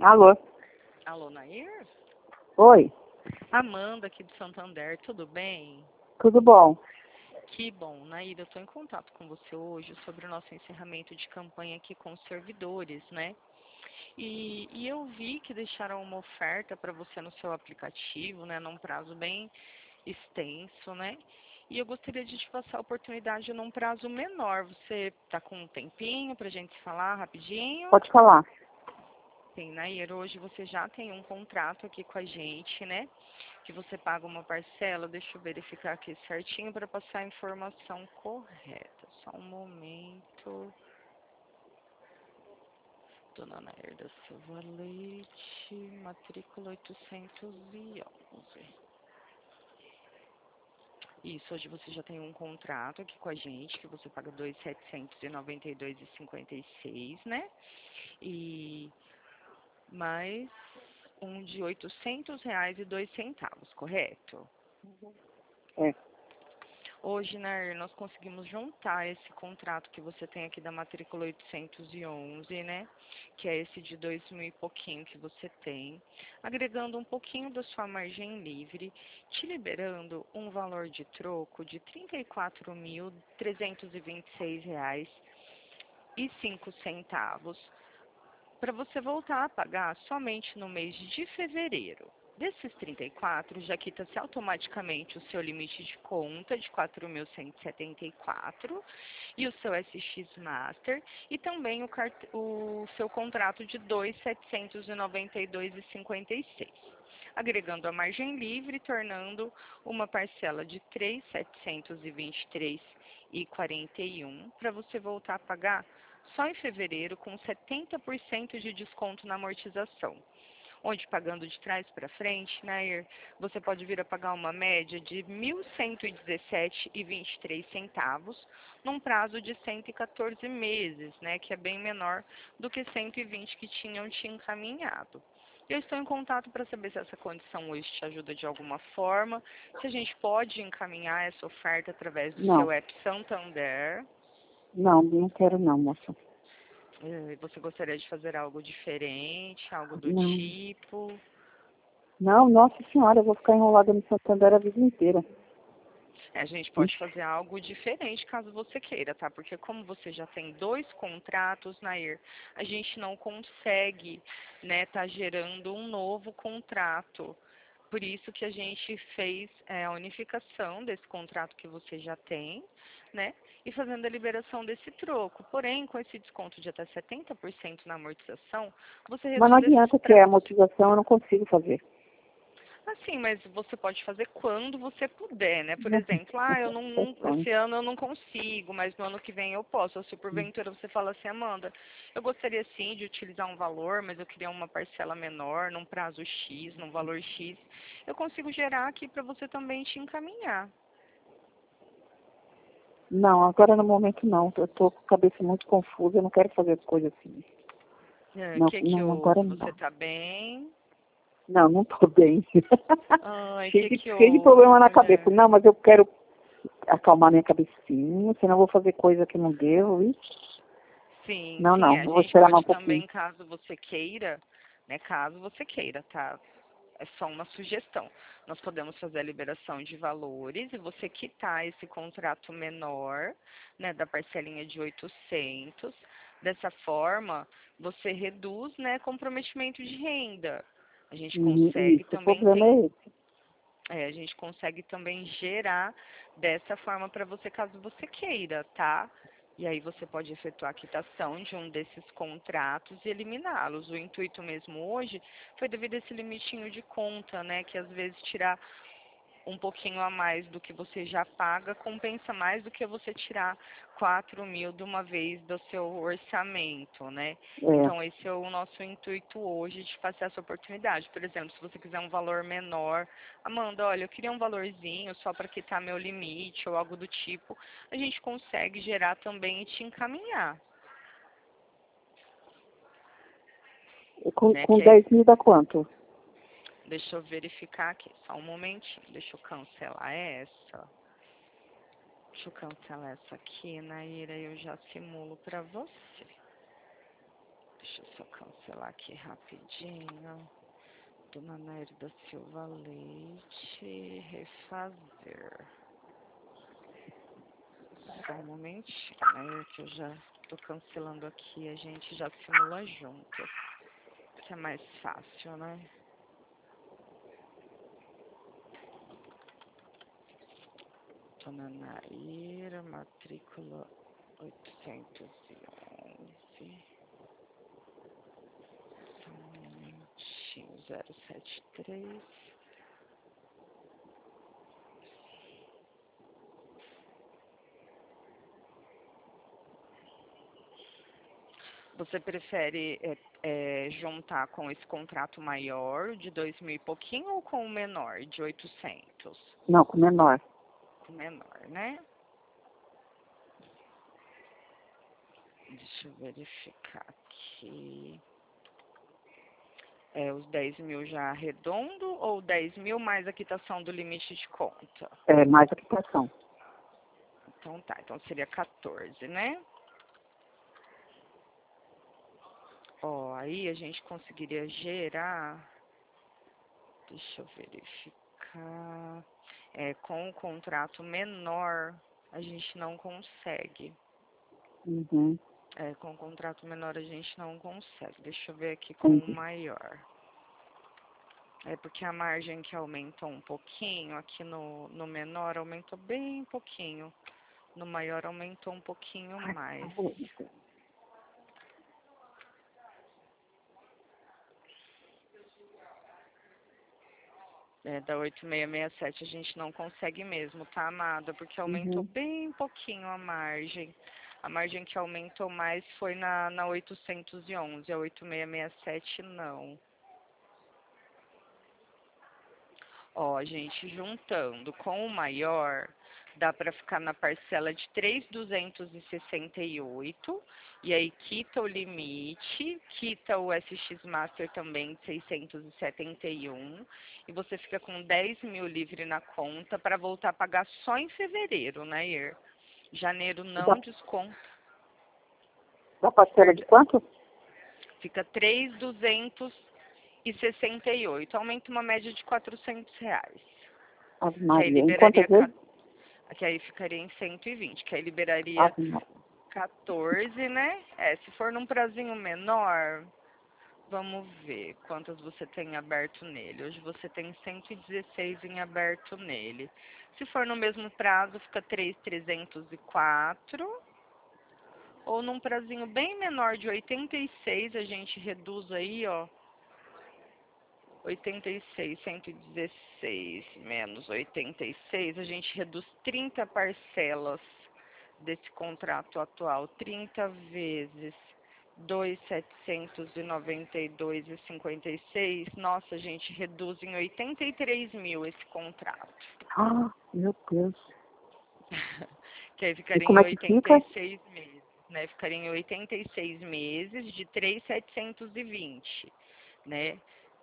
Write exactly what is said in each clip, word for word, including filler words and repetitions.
Alô? Alô, Nair? Oi, Amanda aqui do Santander, tudo bem? tudo bom? Que bom, Nair, eu estou em contato com você hoje sobre o nosso encerramento de campanha aqui com os servidores, né? E, e eu vi que deixaram uma oferta para você no seu aplicativo, né, num prazo bem extenso, né? E eu gostaria de te passar a oportunidade num prazo menor. Você está com um tempinho para a gente falar rapidinho? Pode falar. Sim, Nair, hoje você já tem um contrato aqui com a gente, né? Que você paga uma parcela. Deixa eu verificar aqui certinho para passar a informação correta. Só um momento. Dona Nair da Silva Leite, matrícula oitocentos e onze. Isso, hoje você já tem um contrato aqui com a gente, que você paga dois mil setecentos e noventa e dois reais e cinquenta e seis, né? E mais um de oitocentos reais e dois centavos, correto? É. Hoje, né, nós conseguimos juntar esse contrato que você tem aqui da matrícula oitocentos e onze, né, que é esse de dois mil e pouquinho que você tem, agregando um pouquinho da sua margem livre, te liberando um valor de troco de trinta e quatro mil trezentos e vinte e seis reais e cinco centavos, para você voltar a pagar somente no mês de fevereiro. Desses trinta e quatro, já quita-se automaticamente o seu limite de conta de quatro mil cento e setenta e quatro e o seu S X Master e também o, cart... o seu contrato de dois mil setecentos e noventa e dois reais e cinquenta e seis, agregando a margem livre, tornando uma parcela de três mil setecentos e vinte e três reais e quarenta e um para você voltar a pagar só em fevereiro com setenta por cento de desconto na amortização. Onde, pagando de trás para frente, Nair, você pode vir a pagar uma média de mil cento e dezessete reais e vinte e três centavos, num prazo de cento e quatorze meses, né, que é bem menor do que cento e vinte que tinham te encaminhado. Eu estou em contato para saber se essa condição hoje te ajuda de alguma forma, se a gente pode encaminhar essa oferta através do Não, seu app Santander. não, não quero não, moça. Eh, Você gostaria de fazer algo diferente, algo do Não, tipo? não, nossa senhora, eu vou ficar enrolada no Santander a vida inteira. É, a gente pode Ixi, fazer algo diferente caso você queira, tá? Porque como você já tem dois contratos, Nair, a gente não consegue, né, tá gerando um novo contrato. Por isso que a gente fez é, a unificação desse contrato que você já tem, né? E fazendo a liberação desse troco. Porém, com esse desconto de até setenta por cento na amortização, você mas não reduz esses adianta que é prazos. amortização, eu não consigo fazer. Assim, mas você pode fazer quando você puder, né? Por exemplo, ah, eu não, É não- sonho. esse ano eu não consigo, mas no ano que vem eu posso. Ou se porventura você fala assim, Amanda, eu gostaria sim de utilizar um valor, mas eu queria uma parcela menor, num prazo X, num valor X, eu consigo gerar aqui para você também te encaminhar. Não, agora no momento não. Eu tô com a cabeça muito confusa, eu não quero fazer as coisas assim. O Não, que que não, agora houve? não Você dá. tá bem? Não, não tô bem. Ai, o cheio que de, que cheio de problema houve, na cabeça. mulher? Não, mas eu quero acalmar minha cabecinha, senão eu vou fazer coisa que não devo. Ixi. Sim, Não, sim, não, a vou gente esperar mais um pode pouquinho. também, caso você queira, né? Caso você queira, tá? É só uma sugestão. Nós podemos fazer a liberação de valores e você quitar esse contrato menor, né, da parcelinha de oitocentos. Dessa forma, você reduz, né, comprometimento de renda. A gente Uhum, consegue isso, o também problema tem, é esse. é, a gente consegue também gerar dessa forma para você, caso você queira, tá? E aí você pode efetuar a quitação de um desses contratos e eliminá-los. O intuito mesmo hoje foi devido a esse limitinho de conta, né? Que às vezes tirar um pouquinho a mais do que você já paga compensa mais do que você tirar quatro mil de uma vez do seu orçamento, né? É. Então esse é o nosso intuito hoje de fazer essa oportunidade. Por exemplo, se você quiser um valor menor, Amanda, olha, eu queria um valorzinho só para quitar meu limite ou algo do tipo, a gente consegue gerar também e te encaminhar, Com, né? com Que é dez esse. mil dá quanto? Deixa eu verificar aqui, só um momentinho. Deixa eu cancelar essa. Deixa eu cancelar essa aqui, Naira, eu já simulo para você. Deixa eu só cancelar aqui rapidinho. Dona Nair da Silva Leite, refazer. Só um momentinho, né? Que eu já tô cancelando aqui, a gente já simula junto. Que é mais fácil, né? Dona Naira, matrícula oitocentos e onze. Só um momentinho, zero sete três. Você prefere é, é, juntar com esse contrato maior, de dois mil e pouquinho, ou com o menor, de oitocentos? Não, com menor. Com o menor, né? Deixa eu verificar aqui. É, os dez mil já arredondo ou dez mil mais a quitação do limite de conta? É, mais a quitação. Então tá, então seria quatorze, né? Ó, aí a gente conseguiria gerar, deixa eu verificar, é, com o contrato menor, a gente não consegue. Uhum. É, com o contrato menor a gente não consegue. Deixa eu ver aqui com o maior. É porque a margem que aumentou um pouquinho, aqui no, no menor aumentou bem pouquinho. No maior aumentou um pouquinho mais. É, da oito seis seis sete a gente não consegue mesmo, tá, amada? Porque aumentou Uhum. bem pouquinho a margem. A margem que aumentou mais foi na, na oitocentos e onze, a oito seis seis sete não. Ó, gente, juntando com o maior, dá para ficar na parcela de três mil duzentos e sessenta e oito, e aí quita o limite, quita o S X Master também de seiscentos e setenta e um, e você fica com dez mil livre na conta para voltar a pagar só em fevereiro, né, Ir? Janeiro não Da, desconta. da parcela de quanto? Fica três mil duzentos e sessenta e oito, aumenta uma média de quatrocentos reais. Ave Que aí Maria. Em liberaria, quantas vezes? que aí ficaria em cento e vinte, que aí liberaria Ave Maria. quatorze, né? É, se for num prazinho menor, vamos ver quantas você tem aberto nele. Hoje você tem cento e dezesseis em aberto nele. Se for no mesmo prazo, fica três mil trezentos e quatro. Ou num prazinho bem menor de oitenta e seis, a gente reduz aí, ó. oitenta e seis, cento e dezesseis menos oitenta e seis, a gente reduz trinta parcelas desse contrato atual, trinta vezes dois mil setecentos e noventa e dois e cinquenta e seis, nossa, a gente reduz em oitenta e três mil esse contrato. Ah, meu Deus. Que aí E ficaria como em é que oitenta fica? e seis meses, né? Ficaria em oitenta e seis meses de três mil setecentos e vinte, né?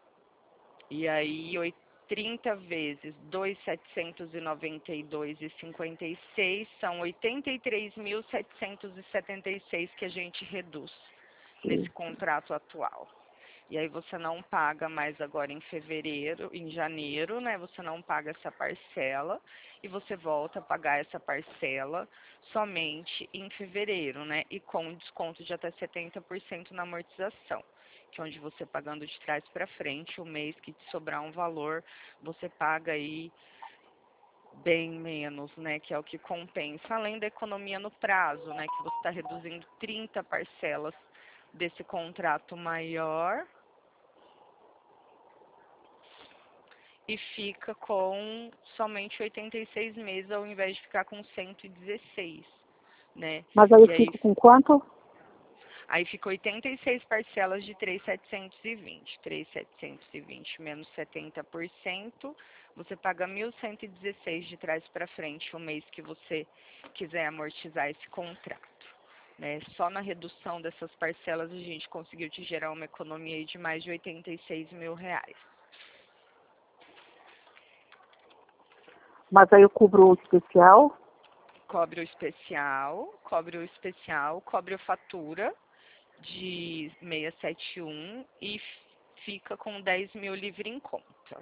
E aí, trinta vezes dois mil setecentos e noventa e dois e cinquenta e seis são oitenta e três mil setecentos e setenta e seis que a gente reduz nesse contrato atual. E aí você não paga mais agora em fevereiro, em janeiro, né? Você não paga essa parcela e você volta a pagar essa parcela somente em fevereiro, né? E com desconto de até setenta por cento na amortização, que é onde você pagando de trás para frente, o mês que te sobrar um valor, você paga aí bem menos, né? Que é o que compensa, além da economia no prazo, né? Que você está reduzindo trinta parcelas desse contrato maior e fica com somente oitenta e seis meses ao invés de ficar com cento e dezesseis, né? Mas aí eu E aí, fico com quanto? aí fica oitenta e seis parcelas de três mil setecentos e vinte. três mil setecentos e vinte menos setenta por cento, você paga mil cento e dezesseis de trás para frente o mês que você quiser amortizar esse contrato. Né? Só na redução dessas parcelas a gente conseguiu te gerar uma economia aí de mais de oitenta e seis mil reais. Mas aí eu cubro o especial? Cobre o especial, cobre o especial, cobre a fatura de seiscentos e setenta e um e fica com dez mil livre em conta.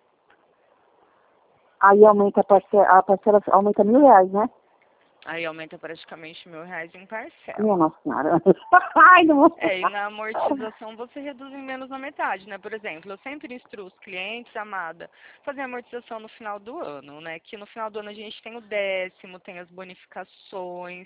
Aí aumenta a parcela, a parcela aumenta mil reais, né? Aí aumenta praticamente mil reais em parcela. Minha Nossa Senhora. Ai, não vou... É, e na amortização você reduz em menos na metade, né? Por exemplo, eu sempre instruo os clientes, amada, fazer amortização no final do ano, né? Que no final do ano a gente tem o décimo, tem as bonificações.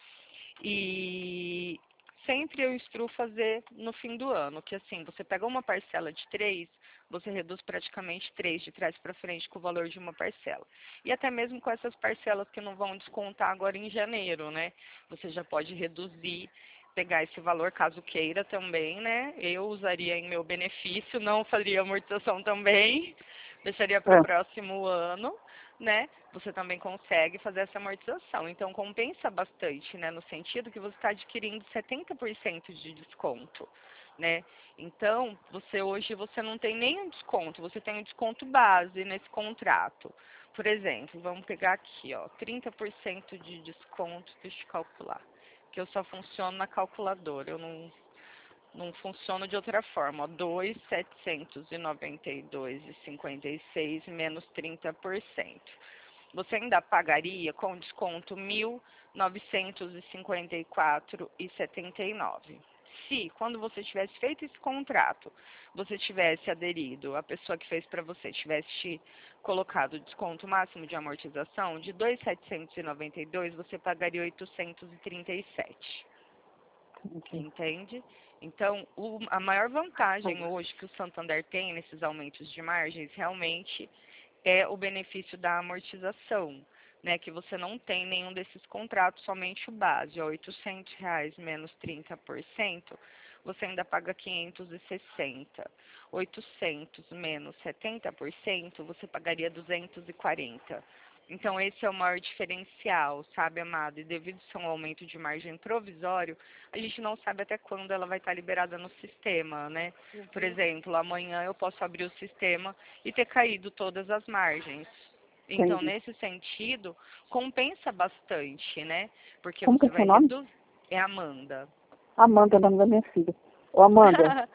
E sempre eu instruo fazer no fim do ano, que assim, você pega uma parcela de três, você reduz praticamente três de trás para frente com o valor de uma parcela. E até mesmo com essas parcelas que não vão descontar agora em janeiro, né? Você já pode reduzir, pegar esse valor caso queira também, né? Eu usaria em meu benefício, não faria amortização também, deixaria para o É. próximo ano, né? Você também consegue fazer essa amortização. Então, compensa bastante, né? No sentido que você está adquirindo setenta por cento de desconto, né? Então, você hoje você não tem nenhum desconto, você tem um desconto base nesse contrato. Por exemplo, vamos pegar aqui, ó, trinta por cento de desconto, deixa eu calcular, que eu só funciono na calculadora, eu não, não funciono de outra forma, ó, dois mil setecentos e noventa e dois reais e cinquenta e seis menos trinta por cento. Você ainda pagaria com desconto mil novecentos e cinquenta e quatro reais e setenta e nove centavos. Se, quando você tivesse feito esse contrato, você tivesse aderido, a pessoa que fez para você tivesse te colocado o desconto máximo de amortização, de dois mil setecentos e noventa e dois reais, você pagaria oitocentos e trinta e sete reais. Okay. Entende? Então, o, a maior vantagem hoje que o Santander tem nesses aumentos de margens, realmente, é o benefício da amortização, né? Que você não tem nenhum desses contratos, somente o base, ó, oitocentos reais menos trinta por cento, você ainda paga quinhentos e sessenta. oitocentos menos setenta por cento, você pagaria duzentos e quarenta. Então, esse é o maior diferencial, sabe, amado? E devido a ser um aumento de margem provisório, a gente não sabe até quando ela vai estar liberada no sistema, né? Por exemplo, amanhã eu posso abrir o sistema e ter caído todas as margens. Então, Entendi. nesse sentido, compensa bastante, né? Porque Como que você é seu vai nome? reduzir. É Amanda. Amanda, é o nome da minha filha. Ô, Amanda,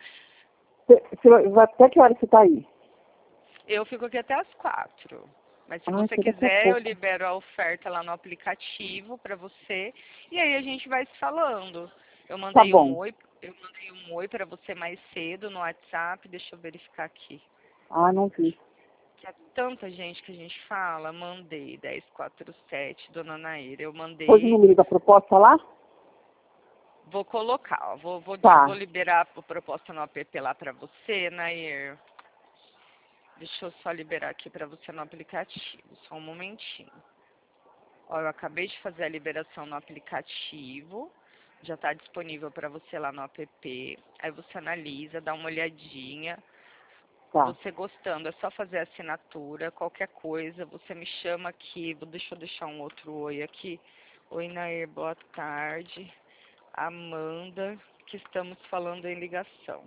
cê, cê, até que hora você tá aí? Eu fico aqui até as quatro. Mas se Ah, você que daqui a quiser, eu pouco. libero a oferta lá no aplicativo para você. E aí a gente vai se falando. Eu Tá mandei um bom. oi, eu mandei um oi para você mais cedo no WhatsApp. Deixa eu verificar aqui. Ah, não vi. Que é tanta gente que a gente fala. Mandei dez quatro sete, dona Naira. Eu Pôs o mandei. número da proposta lá? Vou colocar, ó. Vou, vou, vou Tá. liberar a proposta no app lá para você, Nair. Deixa eu só liberar aqui para você no aplicativo. Só um momentinho. Ó, eu acabei de fazer a liberação no aplicativo. Já está disponível para você lá no app. Aí você analisa, dá uma olhadinha. Tá. Você gostando, é só fazer a assinatura. Qualquer coisa, você me chama aqui. Deixa eu deixar um outro oi aqui. Oi, Nair, boa tarde. Amanda, que estamos falando em ligação.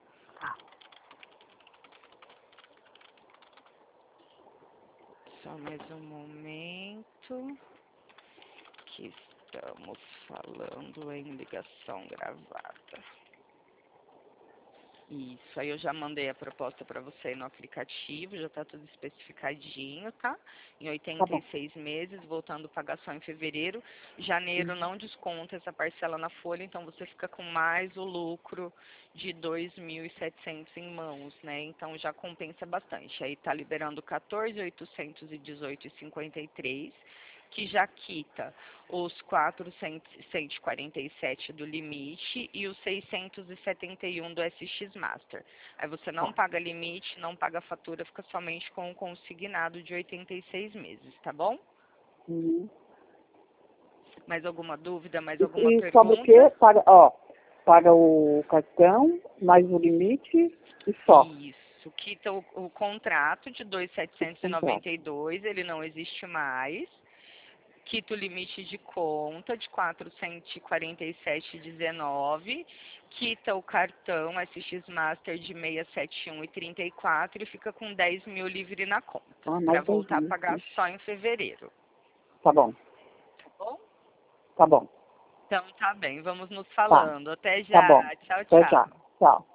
Só mais um momento. Que estamos falando em ligação gravada. Isso, aí eu já mandei a proposta para você aí no aplicativo, já está tudo especificadinho, tá? Em Tá oitenta bom. e seis meses, voltando a pagar só em fevereiro. Janeiro Uhum. não desconta essa parcela na folha, então você fica com mais o lucro de dois mil e setecentos em mãos, né? Então já compensa bastante. Aí tá liberando quatorze mil oitocentos e dezoito reais e cinquenta e três centavos, que já quita os quatrocentos e quarenta e sete do limite e os seiscentos e setenta e um do S X Master. Aí você não Tá. paga limite, não paga fatura, fica somente com o consignado de oitenta e seis meses, tá bom? Uhum. Mais alguma dúvida, mais E, alguma e sobre o quê? pergunta? Paga, ó, paga o cartão, mais o limite e só. Isso, quita o, o contrato de dois mil setecentos e noventa e dois, ele não existe mais. Quita o limite de conta de quatrocentos e quarenta e sete reais e dezenove centavos, quita o cartão S X Master de seiscentos e setenta e um reais e trinta e quatro centavos e fica com dez mil livre na conta, Ah, para mais dez voltar a mil. pagar Ixi. só em fevereiro. Tá bom. Tá bom? Tá bom. Então tá bem, vamos nos Tá, falando. Até tá já. bom. Tchau, Até já. tchau. Tchau.